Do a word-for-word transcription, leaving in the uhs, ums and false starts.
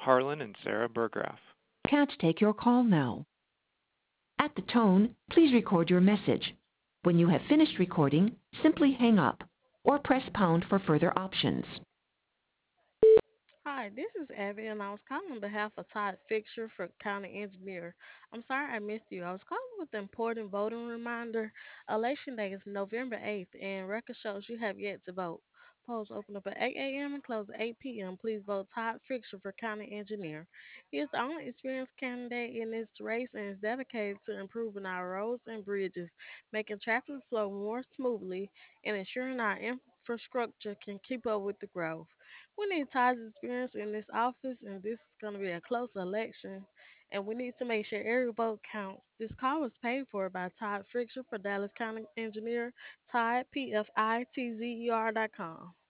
Harlan and Sarah Burgraff. Can't take your call now. At the tone, please record your message. When you have finished recording, simply hang up or press pound for further options. Hi, this is Abby, and I was calling on behalf of Todd Fixer for County Engineer. I'm sorry I missed you. I was calling with an important voting reminder. Election day is November eighth, and record shows you have yet to vote. Polls open up at eight a m and close at eight p m. Please vote Todd Fixer for County Engineer. He is the only experienced candidate in this race and is dedicated to improving our roads and bridges, making traffic flow more smoothly, and ensuring our infrastructure can keep up with the growth. We need Ty's experience in this office, and this is going to be a close election, and we need to make sure every vote counts. This call was paid for by Todd Friction for Dallas County Engineer, Todd, P F I T Z E R dot com.